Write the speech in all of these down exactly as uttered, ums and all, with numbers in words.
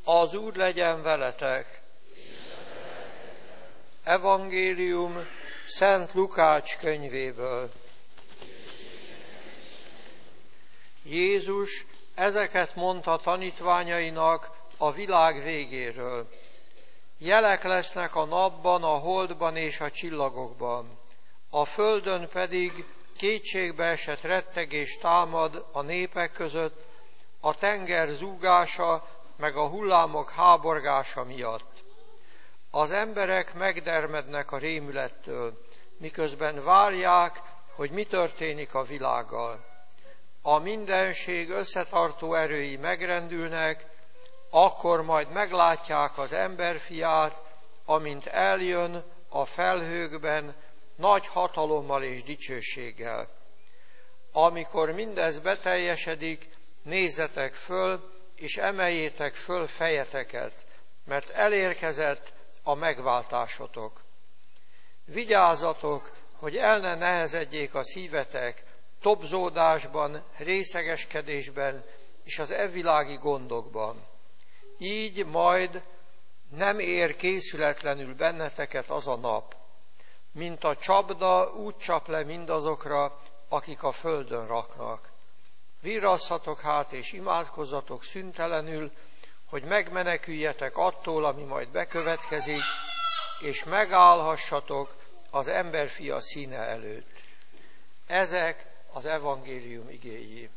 Az Úr legyen veletek. Evangélium Szent Lukács könyvéből. Jézus ezeket mondta tanítványainak a világ végéről. Jelek lesznek a napban, a holdban és a csillagokban. A földön pedig kétségbeesett rettegés támad a népek között, a tenger zúgása meg a hullámok háborgása miatt. Az emberek megdermednek a rémülettől, miközben várják, hogy mi történik a világgal. A mindenség összetartó erői megrendülnek, akkor majd meglátják az emberfiát, amint eljön a felhőkben nagy hatalommal és dicsőséggel. Amikor mindez beteljesedik, nézzetek föl, és emeljétek föl fejeteket, mert elérkezett a megváltásotok. Vigyázzatok, hogy el ne nehezedjék a szívetek tobzódásban, részegeskedésben és az evilági gondokban. Így majd nem ér készületlenül benneteket az a nap. Mint a csapda, úgy csap le mindazokra, akik a földön raknak. Virrasszatok hát és imádkozzatok szüntelenül, hogy megmeneküljetek attól, ami majd bekövetkezik, és megállhassatok az emberfia színe előtt. Ezek az evangélium igéi.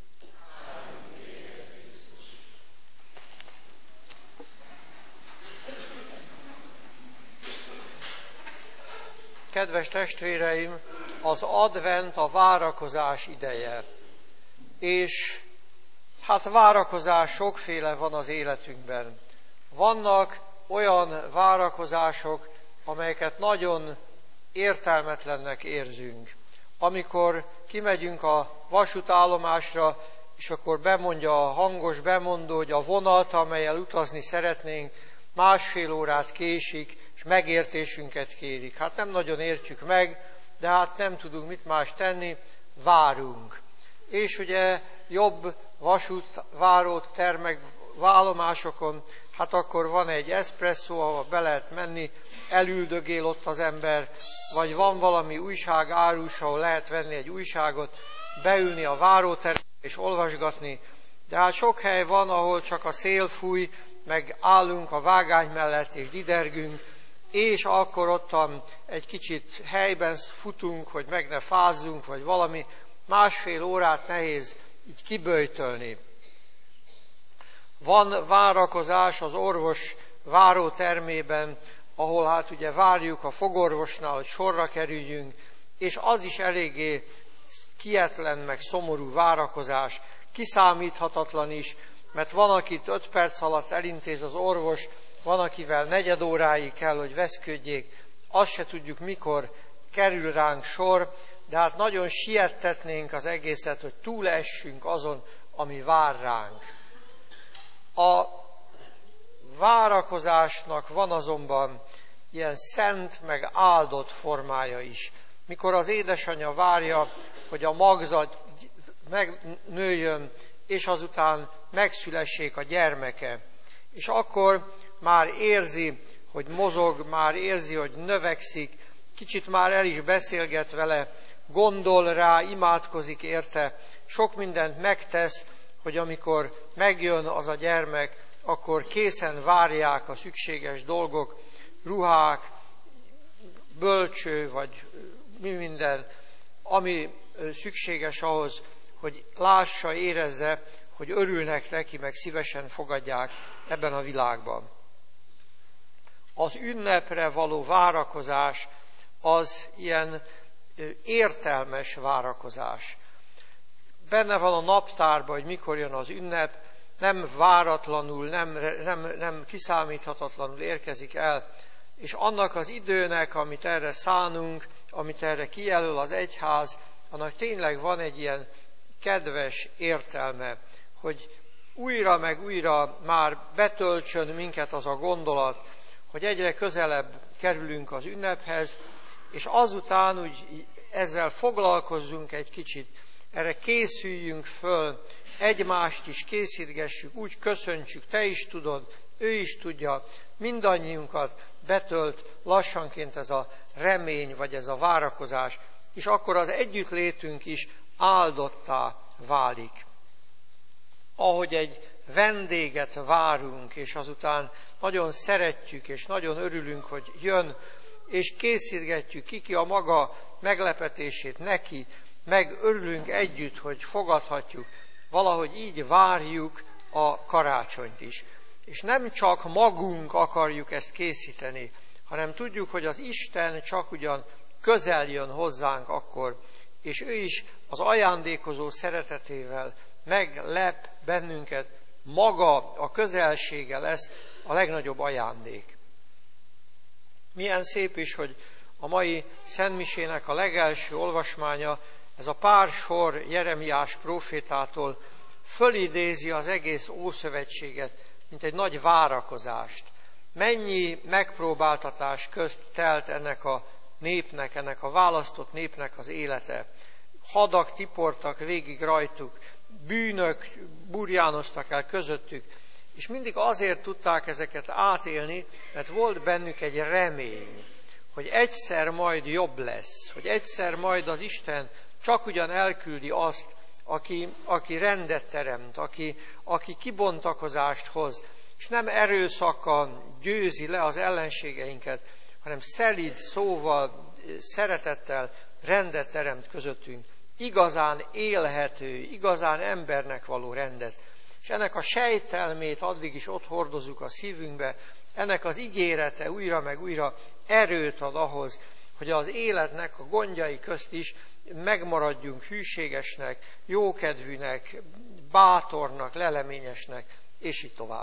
Kedves testvéreim, az advent a várakozás ideje. És hát várakozás sokféle van az életünkben. Vannak olyan várakozások, amelyeket nagyon értelmetlennek érzünk. Amikor kimegyünk a vasútállomásra, és akkor bemondja a hangos bemondó, hogy a vonat, amellyel utazni szeretnénk, másfél órát késik, és megértésünket kérik. Hát nem nagyon értjük meg, de hát nem tudunk mit más tenni, várunk. És ugye jobb vasútváró termek, állomásokon, hát akkor van egy eszpresszó, ahol be lehet menni, elüldögél ott az ember, vagy van valami újságárus, ahol lehet venni egy újságot, beülni a váróterembe és olvasgatni. De hát sok hely van, ahol csak a szél fúj, meg állunk a vágány mellett és didergünk, és akkor ottan egy kicsit helyben futunk, hogy meg ne fázzunk, vagy valami, másfél órát nehéz így kiböjtölni. Van várakozás az orvos várótermében, ahol hát ugye várjuk a fogorvosnál, hogy sorra kerüljünk, és az is eléggé kietlen, meg szomorú várakozás, kiszámíthatatlan is, mert van, akit öt perc alatt elintéz az orvos, van, akivel negyed óráig kell, hogy veszködjék, azt se tudjuk, mikor kerül ránk sor, de hát nagyon siettetnénk az egészet, hogy túlessünk azon, ami vár ránk. A várakozásnak van azonban ilyen szent, meg áldott formája is. Mikor az édesanyja várja, hogy a magzat megnőjön, és azután megszülessék a gyermeke. És akkor már érzi, hogy mozog, már érzi, hogy növekszik, kicsit már el is beszélget vele, gondol rá, imádkozik érte, sok mindent megtesz, hogy amikor megjön az a gyermek, akkor készen várják a szükséges dolgok, ruhák, bölcső, vagy mi minden, ami szükséges ahhoz, hogy lássa, érezze, hogy örülnek neki, meg szívesen fogadják ebben a világban. Az ünnepre való várakozás az ilyen értelmes várakozás. Benne van a naptárban, hogy mikor jön az ünnep, nem váratlanul, nem, nem, nem kiszámíthatatlanul érkezik el, és annak az időnek, amit erre szánunk, amit erre kijelöl az egyház, annak tényleg van egy ilyen kedves értelme, hogy újra meg újra már betöltsön minket az a gondolat, hogy egyre közelebb kerülünk az ünnephez, és azután úgy ezzel foglalkozzunk egy kicsit, erre készüljünk föl, egymást is készítgessük, úgy köszöntsük, te is tudod, ő is tudja, mindannyiunkat betölt lassanként ez a remény, vagy ez a várakozás, és akkor az együttlétünk is áldottá válik. Ahogy egy vendéget várunk, és azután nagyon szeretjük, és nagyon örülünk, hogy jön, és készítgetjük kiki a maga meglepetését neki, meg örülünk együtt, hogy fogadhatjuk, valahogy így várjuk a karácsonyt is. És nem csak magunk akarjuk ezt készíteni, hanem tudjuk, hogy az Isten csak ugyan közel jön hozzánk akkor, és ő is az ajándékozó szeretetével meglep bennünket, maga a közelsége lesz a legnagyobb ajándék. Milyen szép is, hogy a mai szentmisének a legelső olvasmánya, ez a pár sor Jeremiás prófétától fölidézi az egész Ószövetséget, mint egy nagy várakozást. Mennyi megpróbáltatás közt telt ennek a népnek, ennek a választott népnek az élete. Hadak tiportak végig rajtuk, bűnök burjánoztak el közöttük, és mindig azért tudták ezeket átélni, mert volt bennük egy remény, hogy egyszer majd jobb lesz, hogy egyszer majd az Isten csak ugyan elküldi azt, aki, aki rendet teremt, aki, aki kibontakozást hoz, és nem erőszakkal győzi le az ellenségeinket, hanem szelíd szóval, szeretettel rendet teremt közöttünk. Igazán élhető, igazán embernek való rendet. És ennek a sejtelmét addig is ott hordozunk a szívünkbe, ennek az ígérete újra meg újra erőt ad ahhoz, hogy az életnek a gondjai közt is megmaradjunk hűségesnek, jókedvűnek, bátornak, leleményesnek, és így tovább.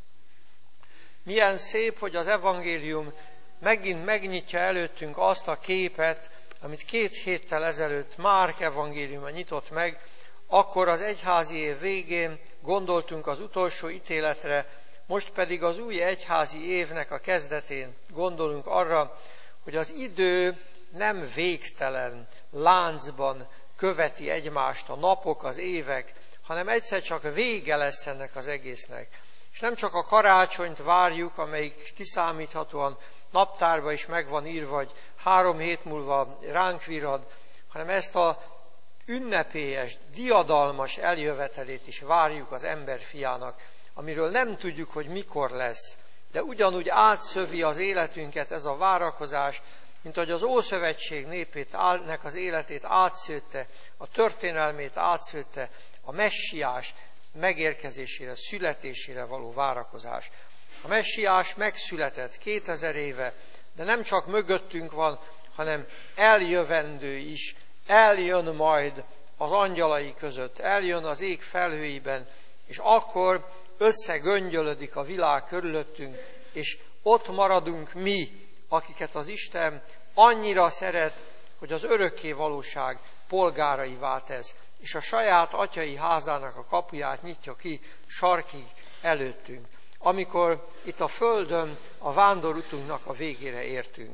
Milyen szép, hogy az evangélium megint megnyitja előttünk azt a képet, amit két héttel ezelőtt Márk evangéliuma nyitott meg, akkor az egyházi év végén gondoltunk az utolsó ítéletre, most pedig az új egyházi évnek a kezdetén gondolunk arra, hogy az idő nem végtelen láncban követi egymást, a napok, az évek, hanem egyszer csak vége lesz ennek az egésznek. És nem csak a karácsonyt várjuk, amelyik kiszámíthatóan naptárba is meg van írva, vagy három hét múlva ránk virad, hanem ezt a ünnepélyes, diadalmas eljövetelét is várjuk az emberfiának, amiről nem tudjuk, hogy mikor lesz, de ugyanúgy átszövi az életünket ez a várakozás, mint ahogy az Ószövetség népét, nek az életét átszőtte, a történelmét átszőtte, a messiás megérkezésére, születésére való várakozás. A messiás megszületett kétezer éve, de nem csak mögöttünk van, hanem eljövendő is, eljön majd az angyalai között, eljön az ég felhőiben, és akkor összegöngyölödik a világ körülöttünk, és ott maradunk mi, akiket az Isten annyira szeret, hogy az örökké valóság polgáraivá tesz, és a saját atyai házának a kapuját nyitja ki sarkig előttünk, amikor itt a földön a vándorutunknak a végére értünk.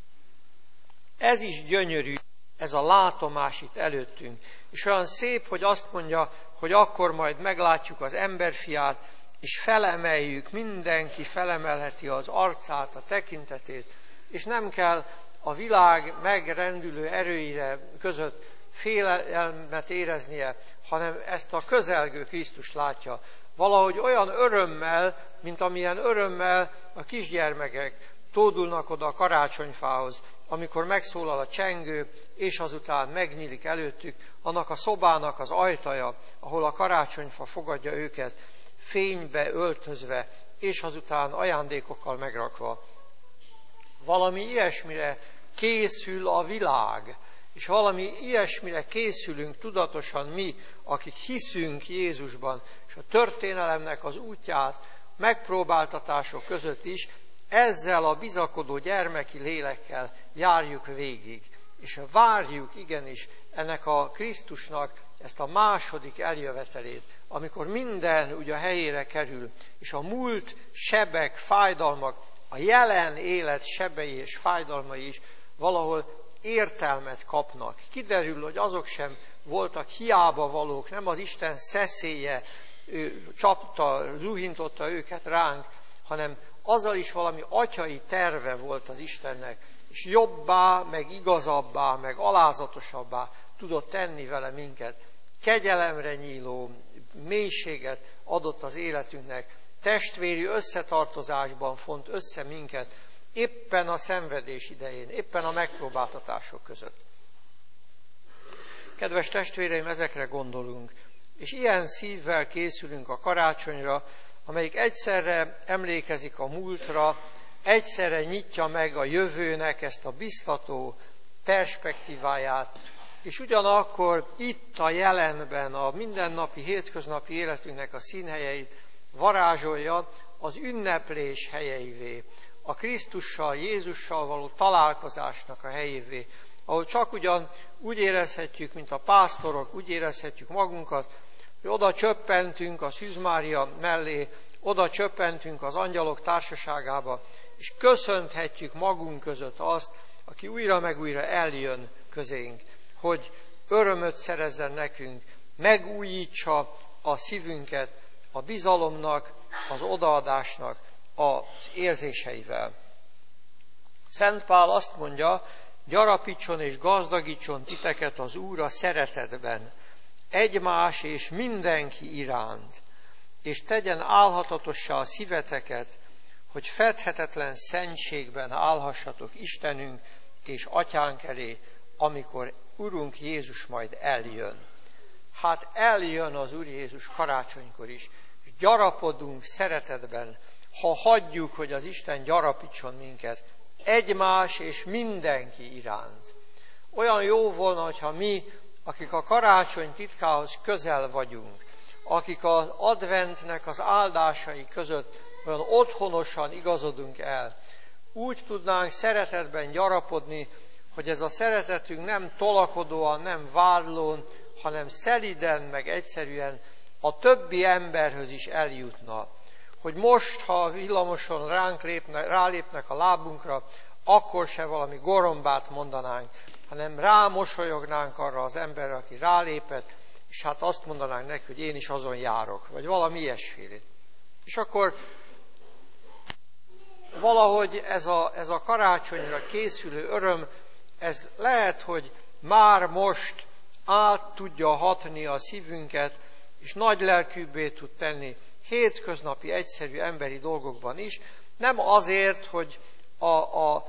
Ez is gyönyörű, ez a látomás itt előttünk, és olyan szép, hogy azt mondja, hogy akkor majd meglátjuk az emberfiát, és felemeljük, mindenki felemelheti az arcát, a tekintetét, és nem kell a világ megrendülő erőire között félelmet éreznie, hanem ezt a közelgő Krisztus látja. Valahogy olyan örömmel, mint amilyen örömmel a kisgyermekek tódulnak oda a karácsonyfához, amikor megszólal a csengő, és azután megnyílik előttük annak a szobának az ajtaja, ahol a karácsonyfa fogadja őket, fénybe öltözve, és azután ajándékokkal megrakva. Valami ilyesmire készül a világ, és valami ilyesmire készülünk tudatosan mi, akik hiszünk Jézusban, és a történelemnek az útját megpróbáltatások között is ezzel a bizakodó gyermeki lélekkel járjuk végig. És várjuk igenis ennek a Krisztusnak ezt a második eljövetelét, amikor minden ugye a helyére kerül, és a múlt sebek, fájdalmak, a jelen élet sebei és fájdalmai is valahol értelmet kapnak. Kiderül, hogy azok sem voltak hiába valók, nem az Isten szeszélye ő, csapta, zuhintotta őket ránk, hanem azzal is valami atyai terve volt az Istennek, és jobbá, meg igazabbá, meg alázatosabbá tudott tenni vele minket. Kegyelemre nyíló mélységet adott az életünknek, testvéri összetartozásban font össze minket, éppen a szenvedés idején, éppen a megpróbáltatások között. Kedves testvéreim, ezekre gondolunk, és ilyen szívvel készülünk a karácsonyra, amelyik egyszerre emlékezik a múltra, egyszerre nyitja meg a jövőnek ezt a biztató perspektíváját, és ugyanakkor itt a jelenben, a mindennapi, hétköznapi életünknek a színhelyeit varázsolja az ünneplés helyeivé, a Krisztussal, Jézussal való találkozásnak a helyévé, ahol csak ugyan úgy érezhetjük, mint a pásztorok, úgy érezhetjük magunkat, hogy oda csöppentünk a Szűz Mária mellé, oda csöppentünk az angyalok társaságába, és köszönhetjük magunk között azt, aki újra meg újra eljön közénk, hogy örömöt szerezzen nekünk, megújítsa a szívünket a bizalomnak, az odaadásnak az érzéseivel. Szent Pál azt mondja, gyarapítson és gazdagítson titeket az Úr a szeretetben, egymás és mindenki iránt, és tegyen állhatatossá a szíveteket, hogy fedhetetlen szentségben állhassatok Istenünk és Atyánk elé, amikor Urunk Jézus majd eljön. Hát eljön az Úr Jézus karácsonykor is, és gyarapodunk szeretetben, ha hagyjuk, hogy az Isten gyarapítson minket, egymás és mindenki iránt. Olyan jó volna, hogyha mi, akik a karácsony titkához közel vagyunk, akik az adventnek az áldásai között olyan otthonosan igazodunk el, úgy tudnánk szeretetben gyarapodni, hogy ez a szeretetünk nem tolakodóan, nem vádlón, hanem szeliden, meg egyszerűen a többi emberhöz is eljutna. Hogy most, ha a villamoson ránk lépnek, rálépnek a lábunkra, akkor se valami gorombát mondanánk, hanem rámosolyognánk arra az emberre, aki rálépett, és hát azt mondanánk neki, hogy én is azon járok, vagy valami ilyesfélét. És akkor valahogy ez a, ez a karácsonyra készülő öröm, ez lehet, hogy már most át tudja hatni a szívünket, és nagy lelkűbbé tud tenni hétköznapi, egyszerű emberi dolgokban is, nem azért, hogy a, a,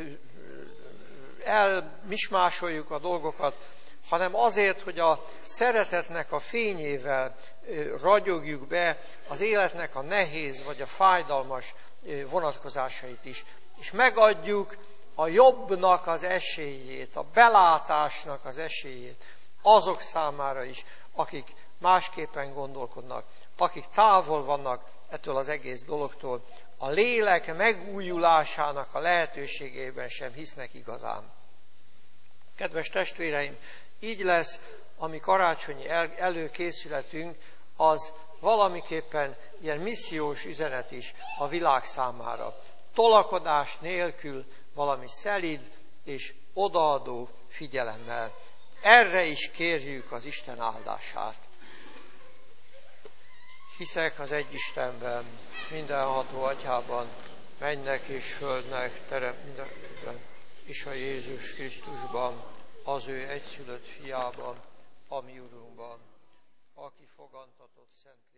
elmismásoljuk a dolgokat, hanem azért, hogy a szeretetnek a fényével ragyogjuk be az életnek a nehéz vagy a fájdalmas vonatkozásait is. És megadjuk a jobbnak az esélyét, a belátásnak az esélyét azok számára is, akik másképpen gondolkodnak, akik távol vannak ettől az egész dologtól, a lélek megújulásának a lehetőségében sem hisznek igazán. Kedves testvéreim, így lesz a mi karácsonyi előkészületünk, az valamiképpen ilyen missziós üzenet is a világ számára. Tolakodás nélkül valami szelíd és odaadó figyelemmel. Erre is kérjük az Isten áldását. Hiszek az egy Istenben, mindenható Atyában, mennek és földnek teremt mindenben, és a Jézus Krisztusban, az ő egyszülött fiában, a mi Urunkban, aki fogantatott szent